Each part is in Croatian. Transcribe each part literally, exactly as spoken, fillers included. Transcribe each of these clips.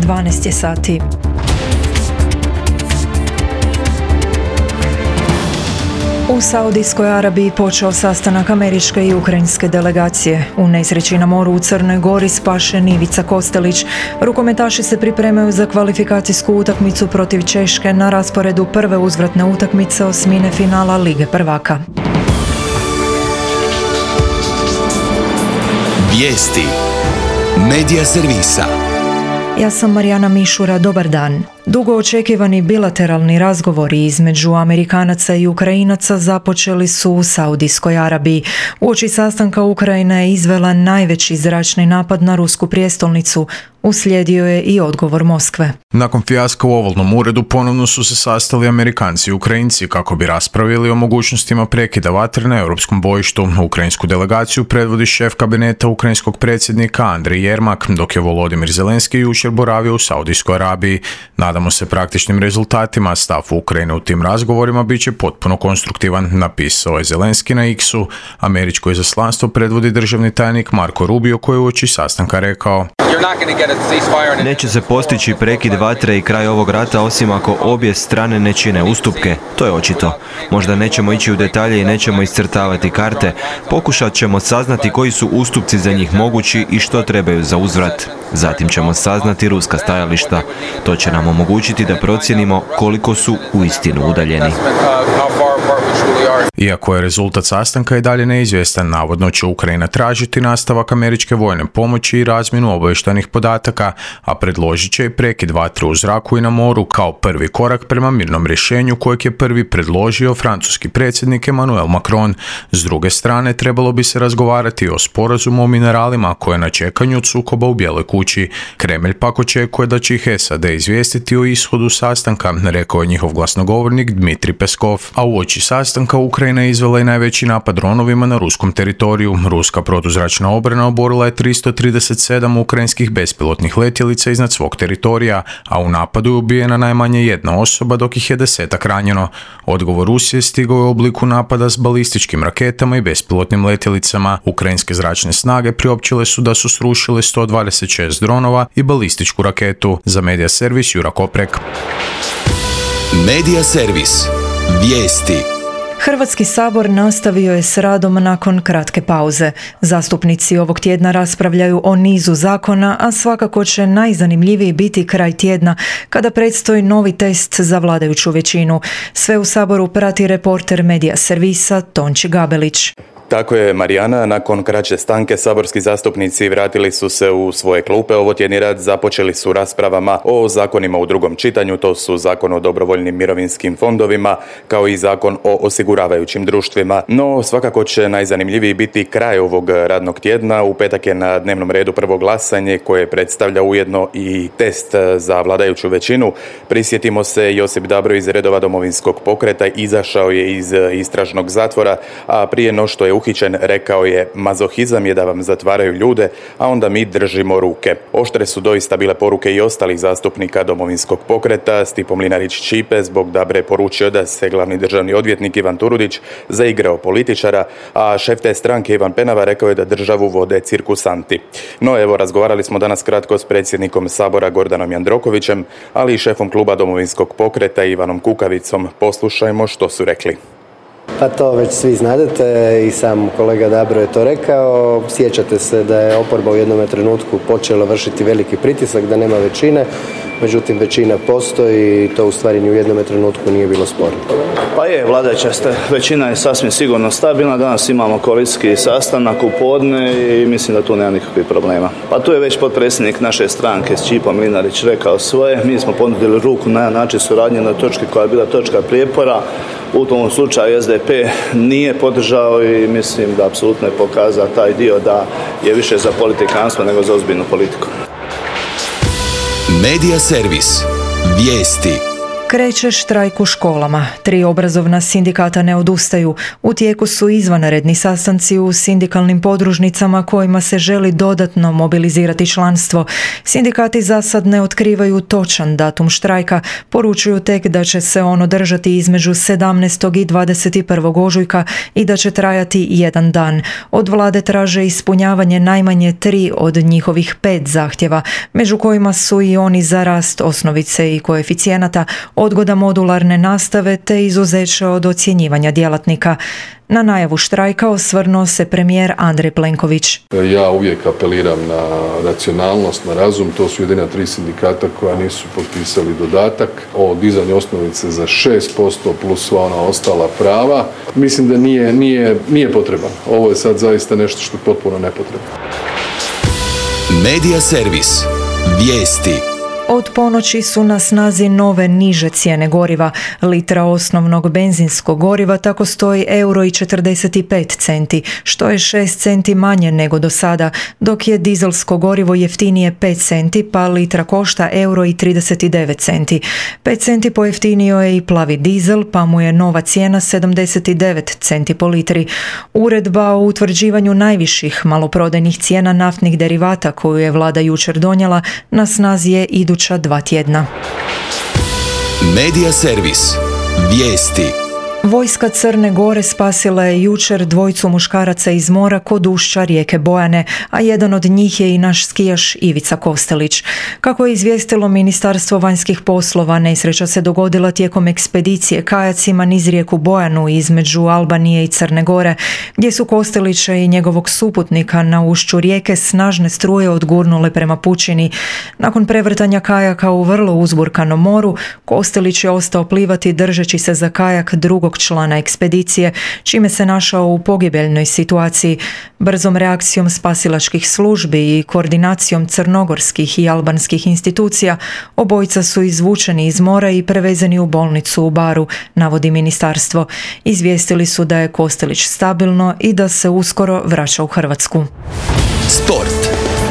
dvanaest je sati. U Saudijskoj Arabiji počeo sastanak američke i ukrajinske delegacije. U nesreći na moru u Crnoj Gori spašen Ivica Kostelić. Rukometaši se pripremaju za kvalifikacijsku utakmicu protiv Češke na rasporedu prve uzvratne utakmice osmine finala Lige prvaka. Vijesti Medija servisa. Ja sam Marijana Mišura, dobar dan. Dugo očekivani bilateralni razgovori između Amerikanaca i Ukrajinaca započeli su u Saudijskoj Arabiji. Uoči sastanka Ukrajina je izvela najveći zračni napad na rusku prijestolnicu. Uslijedio je i odgovor Moskve. Nakon fijaska u ovalnom uredu ponovno su se sastali Amerikanci i Ukrajinci kako bi raspravili o mogućnostima prekida vatre na europskom bojištu. Ukrajinsku delegaciju predvodi šef kabineta ukrajinskog predsjednika Andrej Jermak, dok je Volodimir Zelenski jučer boravio u Saudijskoj Arabiji. Nadamo se praktičnim rezultatima, stav Ukrajine u tim razgovorima bit će potpuno konstruktivan, napisao je Zelenski na X-u. Američko izaslanstvo predvodi državni tajnik Marko Rubio koji je uoči sastanka rekao: Neće se postići prekid vatre i kraj ovog rata osim ako obje strane ne čine ustupke. To je očito. Možda nećemo ići u detalje i nećemo iscrtavati karte. Pokušat ćemo saznati koji su ustupci za njih mogući i što trebaju za uzvrat. Zatim ćemo saznati ruska stajališta. To će nam omogućiti da procijenimo koliko su uistinu udaljeni. Iako je rezultat sastanka i dalje neizvjestan, navodno će Ukrajina tražiti nastavak američke vojne pomoći i razmjenu obavještajnih podataka, a predložit će i prekid vatre u zraku i na moru kao prvi korak prema mirnom rješenju kojeg je prvi predložio francuski predsjednik Emmanuel Macron. S druge strane, trebalo bi se razgovarati o sporazumu o mineralima koje je na čekanju od sukoba u Bijeloj kući. Kremlj pak očekuje da će ih S A D izvijestiti o ishodu sastanka, rekao je njihov glasnogovornik Dmitrij Peskov, a uoči sastanka Ukrajina je izvela i najveći napad dronovima na ruskom teritoriju. Ruska protuzračna obrana oborila je tristo trideset sedam ukrajinskih bespilotnih letjelica iznad svog teritorija, a u napadu je ubijena najmanje jedna osoba dok ih je desetak ranjeno. Odgovor Rusije stigao je u obliku napada s balističkim raketama i bespilotnim letjelicama. Ukrajinske zračne snage priopćile su da su srušile sto dvadeset šest dronova i balističku raketu. Za Medija servis Jura Koprek. Medija servis. Vijesti. Hrvatski sabor nastavio je s radom nakon kratke pauze. Zastupnici ovog tjedna raspravljaju o nizu zakona, a svakako će najzanimljiviji biti kraj tjedna kada predstoji novi test za vladajuću većinu. Sve u saboru prati reporter Medija servisa Tonči Gabelić. Tako je, Marijana. Nakon kraće stanke saborski zastupnici vratili su se u svoje klupe. Ovo tjedni rad započeli su raspravama o zakonima u drugom čitanju. To su Zakon o dobrovoljnim mirovinskim fondovima kao i Zakon o osiguravajućim društvima. No, svakako će najzanimljiviji biti kraj ovog radnog tjedna. U petak je na dnevnom redu prvo glasanje koje predstavlja ujedno i test za vladajuću većinu. Prisjetimo se, Josip Dabro iz redova Domovinskog pokreta izašao je iz istražnog zatvora, a prije no što je uhićen rekao je: mazohizam je da vam zatvaraju ljude, a onda mi držimo ruke. Oštre su doista bile poruke i ostalih zastupnika Domovinskog pokreta. Stipo Mlinarić-Ćipe zbog Dabre poručio da se glavni državni odvjetnik Ivan Turudić zaigrao političara, a šef te stranke Ivan Penava rekao je da državu vode cirkusanti. No evo, razgovarali smo danas kratko s predsjednikom Sabora Gordanom Jandrokovićem, ali i šefom kluba Domovinskog pokreta Ivanom Kukavicom. Poslušajmo što su rekli. Pa to već svi znadete, i sam kolega Dabro je to rekao. Sjećate se da je oporba u jednom trenutku počela vršiti veliki pritisak, da nema većine, međutim većina postoji i to u stvari ni u jednom trenutku nije bilo sporno. Pa je, vladajuća većina je sasvim sigurno stabilna. Danas imamo koalicijski sastanak u podne i mislim da tu nema nikakvih problema. Pa tu je već potpredsjednik naše stranke Stipo Mlinarić rekao svoje. Mi smo ponudili ruku na način suradnje na točki koja je bila točka prijepora. U tom slučaju S D P nije podržao i mislim da apsolutno je pokazao taj dio da je više za politikanstvo nego za ozbiljnu politiku. Medija servis. Vijesti. Kreće štrajk u školama. Tri obrazovna sindikata ne odustaju. U tijeku su izvanredni sastanci u sindikalnim podružnicama kojima se želi dodatno mobilizirati članstvo. Sindikati za sad ne otkrivaju točan datum štrajka, poručuju tek da će se on održati između sedamnaestog i dvadeset prvog ožujka i da će trajati jedan dan. Od vlade traže ispunjavanje najmanje tri od njihovih pet zahtjeva, među kojima su i oni za rast osnovice i koeficijenata, odgoda modularne nastave te izuzeće od ocjenjivanja djelatnika. Na najavu štrajka osvrnuo se premijer Andrej Plenković. Ja uvijek apeliram na racionalnost, na razum. To su jedina tri sindikata koja nisu potpisali dodatak o dizanju osnovice za šest posto plus sva ona ostala prava. Mislim da nije, nije, nije potreban. Ovo je sad zaista nešto što je potpuno nepotrebno. Medija servis. Vijesti. Od ponoći su na snazi nove niže cijene goriva. Litra osnovnog benzinskog goriva tako stoji euro i četrdeset pet centi, što je šest centi manje nego do sada, dok je dizelsko gorivo jeftinije pet centi, pa litra košta euro i trideset devet centi. pet centi pojeftinio je i plavi dizel, pa mu je nova cijena sedamdeset devet centi po litri. Uredba o utvrđivanju najviših maloprodajnih cijena naftnih derivata koju je vlada jučer donijela na snazi je iduća dva tjedna. Medija servis. Vijesti. Vojska Crne Gore spasila je jučer dvojicu muškaraca iz mora kod ušća rijeke Bojane, a jedan od njih je i naš skijaš Ivica Kostelić. Kako je izvijestilo Ministarstvo vanjskih poslova, nesreća se dogodila tijekom ekspedicije kajacima niz rijeku Bojanu između Albanije i Crne Gore, gdje su Kostelića i njegovog suputnika na ušću rijeke snažne struje odgurnule prema pučini. Nakon prevrtanja kajaka u vrlo uzburkanom moru, Kostelić je ostao plivati držeći se za kajak drugog člana ekspedicije, čime se našao u pogibeljnoj situaciji. Brzom reakcijom spasilačkih službi i koordinacijom crnogorskih i albanskih institucija, obojica su izvučeni iz mora i prevezeni u bolnicu u Baru, navodi ministarstvo. Izvijestili su da je Kostelić stabilno i da se uskoro vraća u Hrvatsku. Sport.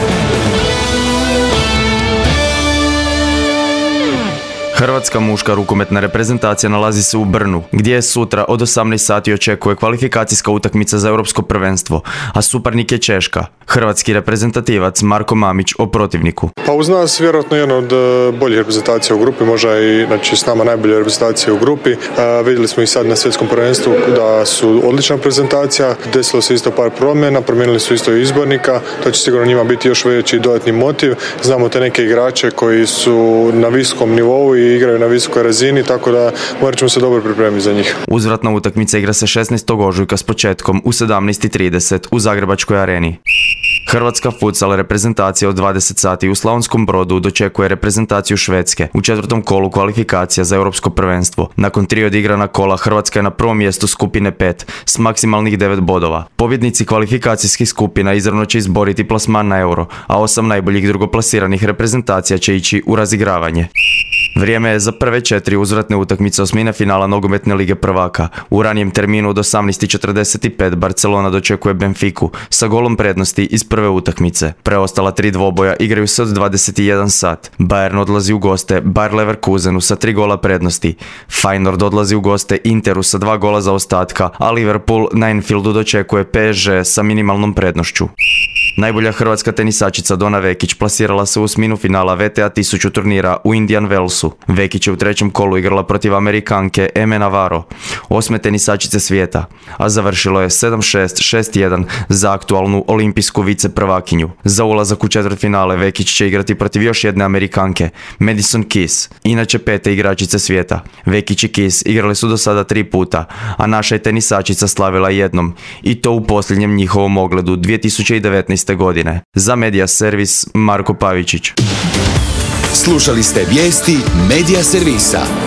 Hrvatska muška rukometna reprezentacija nalazi se u Brnu, gdje je sutra od osamnaest sati očekuje kvalifikacijska utakmica za europsko prvenstvo, a suparnik je Češka. Hrvatski reprezentativac Marko Mamić o protivniku. Pa uz nas vjerojatno jedna od boljih reprezentacija u grupi, možda i znači, s nama najbolja reprezentacija u grupi. E, vidjeli smo i sad na svjetskom prvenstvu da su odlična reprezentacija, desilo se isto par promjena, promijenili su isto izbornika, to će sigurno njima biti još veći dodatni motiv. Znamo te neke igrače koji su na visokom nivou i igraju na visokoj razini, tako da morat ćemo se dobro pripremiti za njih. Uzvratna utakmica igra se šesnaestog ožujka s početkom u sedamnaest i trideset u Zagrebačkoj areni. Hrvatska futsal reprezentacija od dvadeset sati u Slavonskom Brodu dočekuje reprezentaciju Švedske u četvrtom kolu kvalifikacija za europsko prvenstvo. Nakon tri odigrana kola Hrvatska je na prvom mjestu skupine pet s maksimalnih devet bodova. Pobjednici kvalifikacijskih skupina izravno će izboriti plasman na euro, a osam najboljih drugoplasiranih reprezentacija će ići u razigravanje. Vrijeme je za prve četiri uzvratne utakmice osmine finala nogometne lige prvaka. U ranijem terminu od osamnaest i četrdeset pet Barcelona dočekuje Benfiku sa golom prednosti iz prve utakmice. Preostala tri dvoboja igraju se od dvadeset jedan sat. Bayern odlazi u goste Bayer Leverkusenu sa tri gola prednosti. Feyenoord odlazi u goste Interu sa dva gola zaostatka, a Liverpool na Anfieldu dočekuje P S G sa minimalnom prednošću. Najbolja hrvatska tenisačica Dona Vekić plasirala se u osminu finala V T A tisuću turnira u Indian Wellsu. Vekić je u trećem kolu igrala protiv Amerikanke Eme Navarro, osme tenisačice svijeta, a završilo je sedam šest, šest jedan za aktualnu olimpijsku viceprvakinju. Za ulazak u četvrtfinale Vekić će igrati protiv još jedne Amerikanke, Madison Keys, inače pete igračice svijeta. Vekić i Keys igrali su do sada tri puta, a naša je tenisačica slavila jednom, i to u posljednjem njihovom ogledu dvije tisuće devetnaeste. godine. Za Medija servis Marko Pavičić. Slušali ste vijesti Medija servisa.